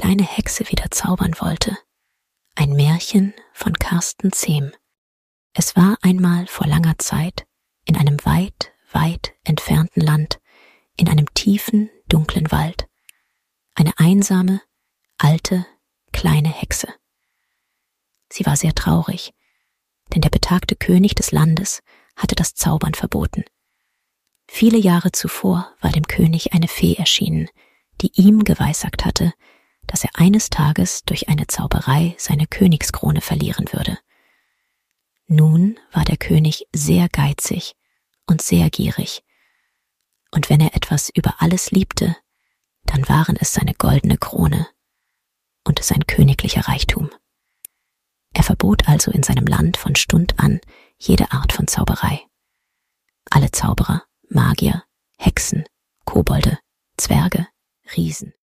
kleine Hexe wieder zaubern wollte. Ein Märchen von Carsten Zehm. Es war einmal vor langer Zeit in einem weit, weit entfernten Land, in einem tiefen, dunklen Wald, eine einsame, alte, kleine Hexe. Sie war sehr traurig, denn der betagte König des Landes hatte das Zaubern verboten. Viele Jahre zuvor war dem König eine Fee erschienen, die ihm geweissagt hatte, dass er eines Tages durch eine Zauberei seine Königskrone verlieren würde. Nun war der König sehr geizig und sehr gierig, und wenn er etwas über alles liebte, dann waren es seine goldene Krone und sein königlicher Reichtum. Er verbot also in seinem Land von Stund an jede Art von Zauberei. Alle Zauberer, Magier, Hexen, Kobolde, Zwerge, Riesen